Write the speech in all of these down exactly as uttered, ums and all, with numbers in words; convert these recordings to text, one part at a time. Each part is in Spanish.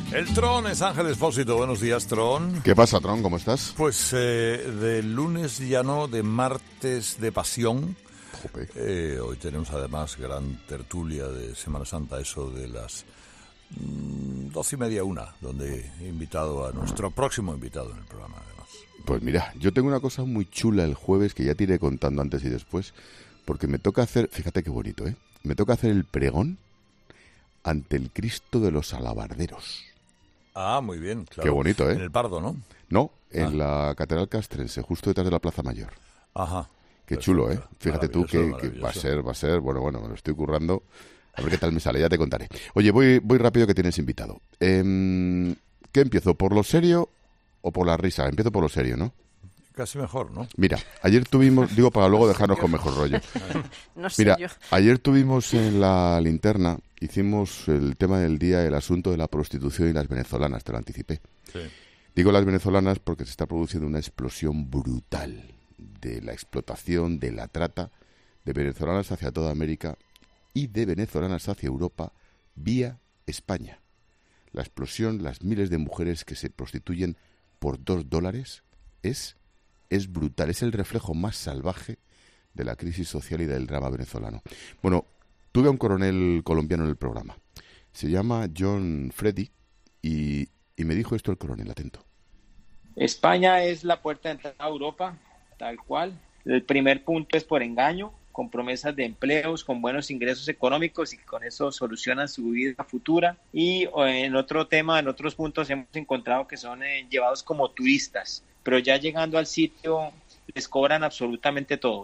El Tron es Ángel Expósito. Buenos días, Tron. ¿Qué pasa, Tron? ¿Cómo estás? Pues eh, de lunes ya no, de martes de pasión. Eh, hoy tenemos además gran tertulia de Semana Santa, eso de las mmm, doce y media, una, donde he invitado a nuestro próximo invitado en el programa, además. Pues mira, yo tengo una cosa muy chula el jueves que ya te iré contando antes y después, porque me toca hacer, fíjate qué bonito, ¿eh? Me toca hacer el pregón ante el Cristo de los Alabarderos. Ah, muy bien, claro. Qué bonito, ¿eh? En el Pardo, ¿no? No, en ah. la Catedral Castrense, justo detrás de la Plaza Mayor. Ajá. Qué Perfecto. Chulo, ¿eh? Fíjate tú que, que va a ser, va a ser, bueno, bueno, me lo estoy currando. A ver qué tal me sale, ya te contaré. Oye, voy, voy rápido que tienes invitado. Eh, ¿Qué empiezo? ¿Por lo serio o por la risa? Empiezo por lo serio, ¿no? Casi mejor, ¿no? Mira, ayer tuvimos, digo para luego dejarnos con mejor rollo. No sé Mira, yo. ayer tuvimos en la linterna, hicimos el tema del día, el asunto de la prostitución y las venezolanas, te lo anticipé. Sí. Digo las venezolanas porque se está produciendo una explosión brutal de la explotación, de la trata de venezolanas hacia toda América y de venezolanas hacia Europa vía España. La explosión, las miles de mujeres que se prostituyen por dos dólares es, es brutal. Es el reflejo más salvaje de la crisis social y del drama venezolano. Bueno, tuve a un coronel colombiano en el programa. Se llama John Freddy y, y me dijo esto el coronel, atento. España es la puerta de entrada a Europa, tal cual. El primer punto es por engaño, con promesas de empleos, con buenos ingresos económicos y con eso solucionan su vida futura. Y en otro tema, en otros puntos hemos encontrado que son eh, llevados como turistas, pero ya llegando al sitio les cobran absolutamente todo.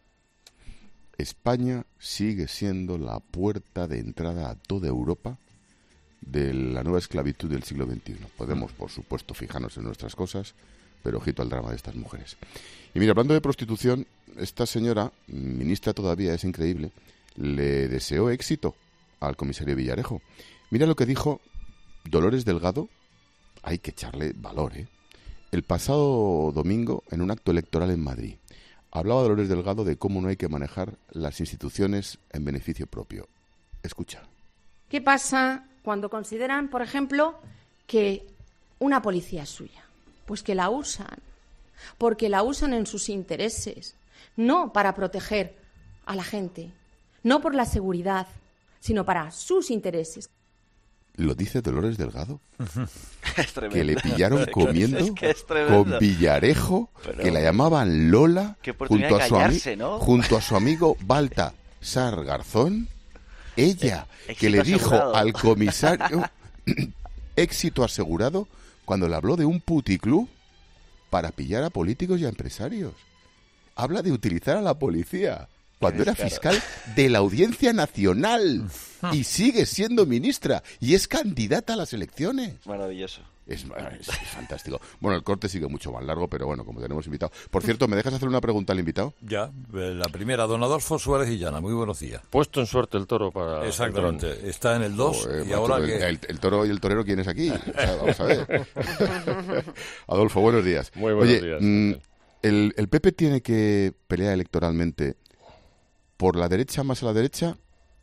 España sigue siendo la puerta de entrada a toda Europa de la nueva esclavitud del siglo veintiuno. Podemos, por supuesto, fijarnos en nuestras cosas, pero ojito al drama de estas mujeres. Y mira, hablando de prostitución, esta señora, ministra todavía, es increíble, le deseó éxito al comisario Villarejo. Mira lo que dijo Dolores Delgado, hay que echarle valor, ¿eh? El pasado domingo, en un acto electoral en Madrid, hablaba Dolores Delgado de cómo no hay que manejar las instituciones en beneficio propio. Escucha. ¿Qué pasa cuando consideran, por ejemplo, que una policía es suya? Pues que la usan, porque la usan en sus intereses, no para proteger a la gente, no por la seguridad, sino para sus intereses. ¿Lo dice Dolores Delgado? Es tremendo. Que le pillaron comiendo es que es con Villarejo, Pero... que la llamaban Lola, Qué junto a, su callarse, ¿no? junto a su amigo Baltasar Garzón. Ella, eh, que le dijo asegurado. al comisario éxito asegurado cuando le habló de un puticlub para pillar a políticos y a empresarios. Habla de utilizar a la policía cuando era fiscal de la Audiencia Nacional y sigue siendo ministra y es candidata a las elecciones. Maravilloso. Es, es, es fantástico. Bueno, el corte sigue mucho más largo, pero bueno, como tenemos invitado. Por cierto, ¿me dejas hacer una pregunta al invitado? Ya, la primera, don Adolfo Suárez y Llana, muy buenos días. Puesto en suerte el toro para... Exactamente, el está en el dos oh, eh, y ahora el, que... el, el toro y el torero, ¿quién es aquí? O sea, vamos a ver. Adolfo, buenos días. Muy buenos Oye, días. Mmm, el, ¿el P P tiene que pelear electoralmente por la derecha más a la derecha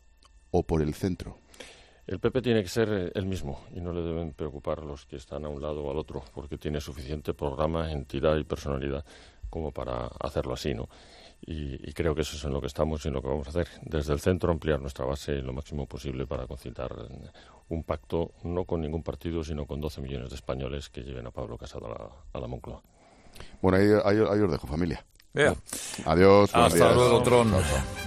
o por el centro? El P P tiene que ser el mismo y no le deben preocupar los que están a un lado o al otro, porque tiene suficiente programa, entidad y personalidad como para hacerlo así, ¿no? Y, y creo que eso es en lo que estamos y en lo que vamos a hacer. Desde el centro ampliar nuestra base lo máximo posible para conciliar un pacto no con ningún partido, sino con doce millones de españoles que lleven a Pablo Casado a la, a la Moncloa. Bueno, ahí, ahí, ahí os dejo, familia. Yeah. Adiós. Hasta días. luego, Tron.